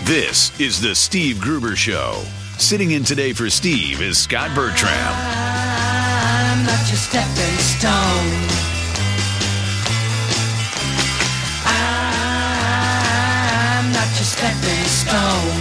This is the Steve Gruber Show. Sitting in today for Steve is Scott Bertram. I'm not your stepping stone. I'm not your stepping stone.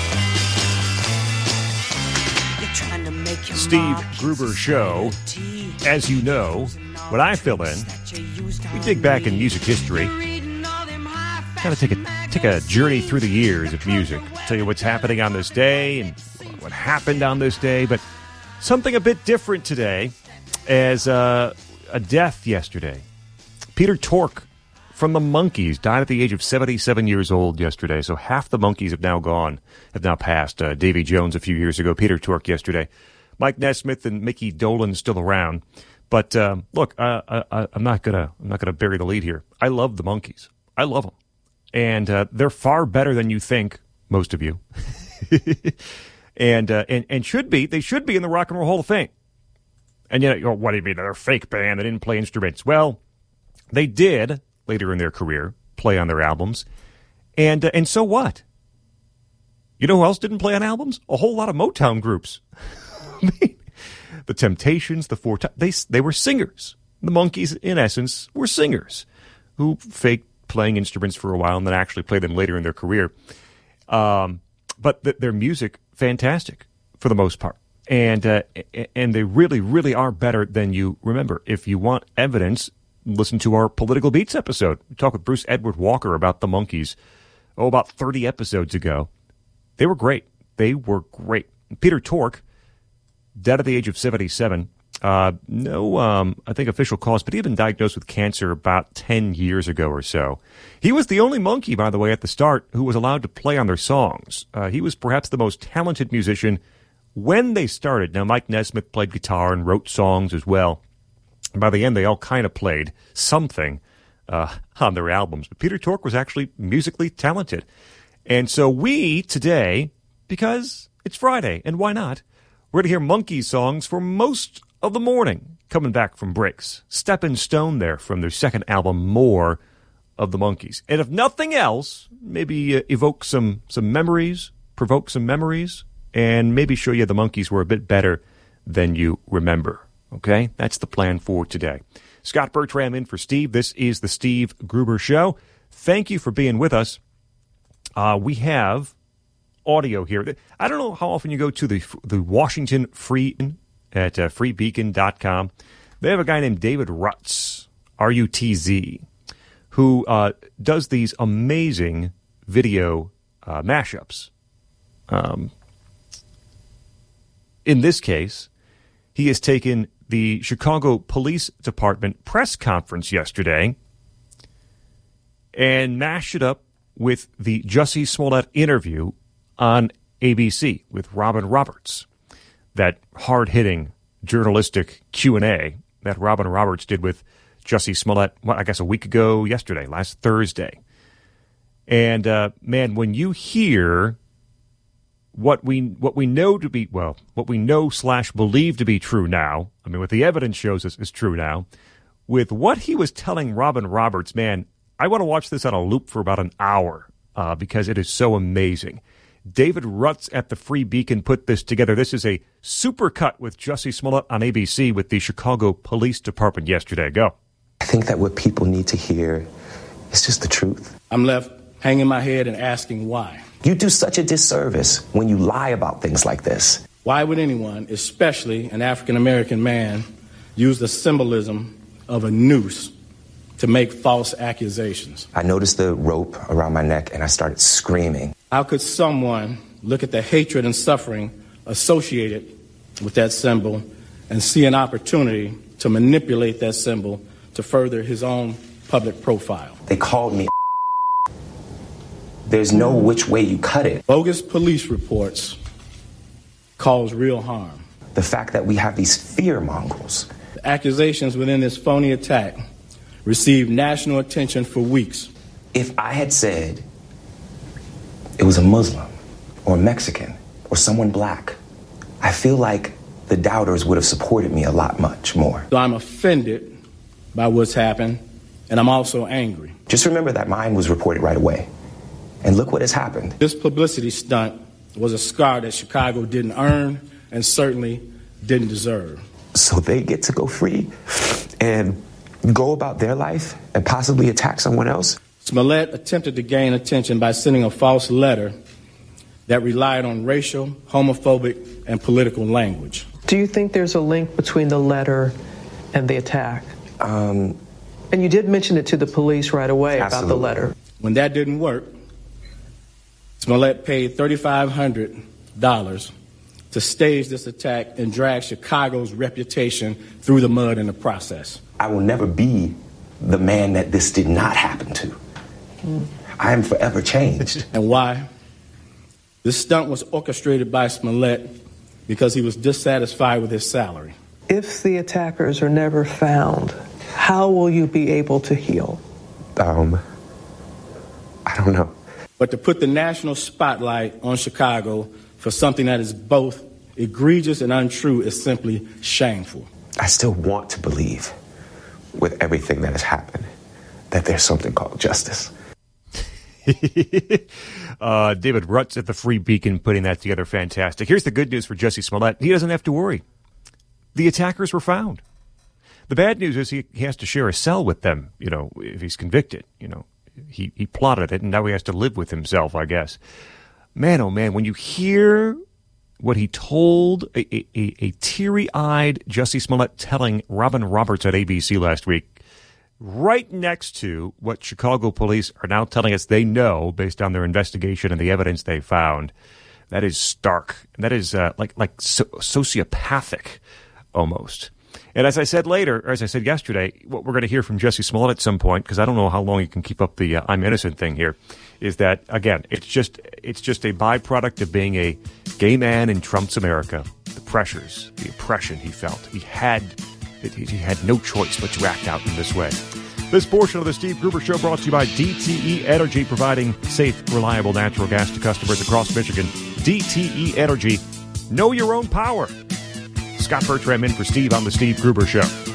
You're trying to make your Steve Gruber Show. As you know, when I fill in, we dig back in music history. Kind of take a journey through the years of music. Tell you what's happening on this day and what happened on this day. But something a bit different today as a death yesterday. Peter Tork from the Monkees died at the age of 77 years old yesterday. So half the Monkees have now passed. Davy Jones a few years ago, Peter Tork yesterday. Mike Nesmith and Mickey Dolenz still around. But look, I'm not gonna bury the lead here. I love the Monkees. I love them. And they're far better than you think, most of you, and should be. They should be in the Rock and Roll Hall of Fame. And you know, what do you mean? They're a fake band. They didn't play instruments. Well, they did later in their career play on their albums, and so what? You know who else didn't play on albums? A whole lot of Motown groups. I mean, the Temptations, the Four Tops, they were singers. The Monkees, in essence, were singers who faked playing instruments for a while and then actually play them later in their career. But their music, fantastic for the most part. And they really, really are better than you remember. If you want evidence, listen to our Political Beats episode. We talked with Bruce Edward Walker about the Monkees, about 30 episodes ago. They were great. Peter Tork, dead at the age of 77. No, I think official cause, but he had been diagnosed with cancer about 10 years ago or so. He was the only Monkee, by the way, at the start who was allowed to play on their songs. He was perhaps the most talented musician when they started. Now, Mike Nesmith played guitar and wrote songs as well. And by the end, they all kind of played something on their albums. But Peter Tork was actually musically talented. And so we, today, because it's Friday, and why not, we're going to hear Monkee songs for most of the morning, coming back from breaks. Stepping Stone there from their second album, More of the Monkees. And if nothing else, maybe evoke some memories, provoke some memories, and maybe show you the Monkees were a bit better than you remember. Okay? That's the plan for today. Scott Bertram in for Steve. This is the Steve Gruber Show. Thank you for being with us. We have audio here. I don't know how often you go to the Washington Free at freebeacon.com. They have a guy named David Rutz, R-U-T-Z, who does these amazing video mashups. In this case, he has taken the Chicago Police Department press conference yesterday and mashed it up with the Jussie Smollett interview on ABC with Robin Roberts. That hard-hitting journalistic Q&A that Robin Roberts did with Jussie Smollett, I guess a week ago yesterday, last Thursday. And, man, when you hear what we know to be, well, what we know / believe to be true now, I mean, what the evidence shows us is true now, with what he was telling Robin Roberts, man, I want to watch this on a loop for about an hour because it is so amazing. David Rutz at the Free Beacon put this together. This is a supercut with Jussie Smollett on ABC with the Chicago Police Department yesterday. Go. I think that what people need to hear is just the truth. I'm left hanging my head and asking why. You do such a disservice when you lie about things like this. Why would anyone, especially an African-American man, use the symbolism of a noose to make false accusations? I noticed the rope around my neck and I started screaming. How could someone look at the hatred and suffering associated with that symbol and see an opportunity to manipulate that symbol to further his own public profile? They called me. There's no which way you cut it. Bogus police reports cause real harm. The fact that we have these fear mongrels. The accusations within this phony attack received national attention for weeks. If I had said it was a Muslim or a Mexican or someone black, I feel like the doubters would have supported me a lot much more. So I'm offended by what's happened, and I'm also angry. Just remember that mine was reported right away. And look what has happened. This publicity stunt was a scar that Chicago didn't earn and certainly didn't deserve. So they get to go free and go about their life and possibly attack someone else? Smollett attempted to gain attention by sending a false letter that relied on racial, homophobic, and political language. Do you think there's a link between the letter and the attack? And you did mention it to the police right away. Absolutely. About the letter. When that didn't work, Smollett paid $3,500 to stage this attack and drag Chicago's reputation through the mud in the process. I will never be the man that this did not happen to. I am forever changed. And why? This stunt was orchestrated by Smollett because he was dissatisfied with his salary. If the attackers are never found, how will you be able to heal? I don't know. But to put the national spotlight on Chicago for something that is both egregious and untrue is simply shameful. I still want to believe, with everything that has happened, that there's something called justice. David Rutz at the Free Beacon putting that together. Fantastic. Here's the good news for Jussie Smollett. He doesn't have to worry. The attackers were found. The bad news is he has to share a cell with them, if he's convicted. He plotted it, and now he has to live with himself, I guess. Man, oh man, when you hear what he told a teary-eyed Jussie Smollett telling Robin Roberts at ABC last week, right next to what Chicago police are now telling us they know based on their investigation and the evidence they found, that is stark. That is sociopathic almost. And as I said yesterday, what we're going to hear from Jussie Smollett at some point, because I don't know how long you can keep up the I'm innocent thing here, is that, again, it's just a byproduct of being a gay man in Trump's America. The pressures, the oppression he felt. He had no choice but to act out in this way. This portion of the Steve Gruber Show brought to you by DTE Energy, providing safe, reliable natural gas to customers across Michigan. DTE Energy. Know your own power. Scott Bertram in for Steve on the Steve Gruber Show.